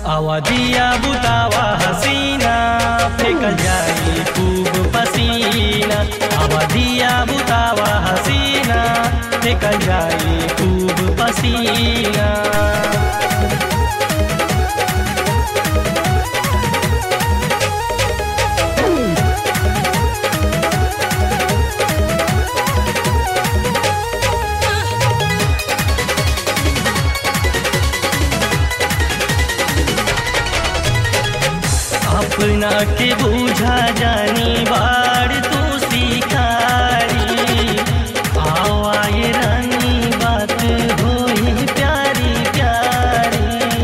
अवधिया बुतावा हसीना फेंकल जाई खूब पसीना। अवधिया बुतावा हसीना फेंकल जाई खूब पसीना। अपना के बूझा जानी बाड़ तू सिखारी। आवाए रानी बात होई प्यारी प्यारी।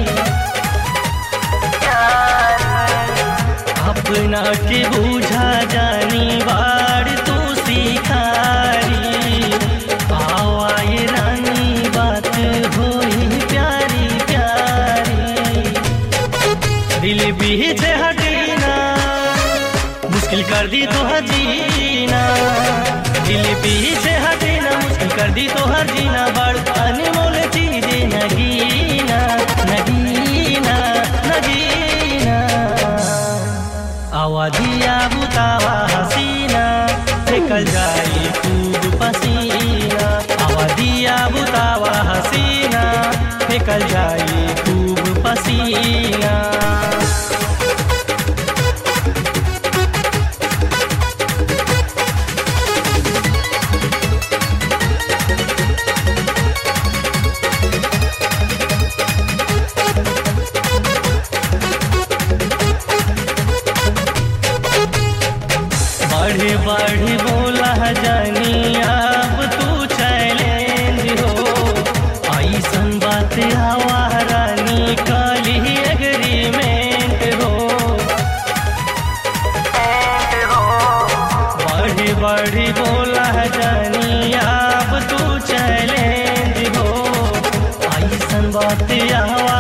अपना के बूझा जानी बाड़ तू सिखारी। आवाए रानी बात होई प्यारी प्यारी। दिल बीच हटीना मुश्किल कर दी तो हर जीना। दिल पीछे हटीना मुश्किल कर दी तो हर जीना। बड़ अनमोल चीज नगीना नगीना नगीना। अवधिया बुतावा हसीना फेंकल जाई खूब पसीना। अवधिया बुतावा हसीना फेंकल जाई खूब पसीना। बढ़ बढ़ बोला जानी अब तू चैलेंज हो। ऐसन बात हवा रानी काली एग्रीमेंट हो। बढ़ बढ़ बोला जानी अब तू चैलेंज हो। ऐसन बात हवा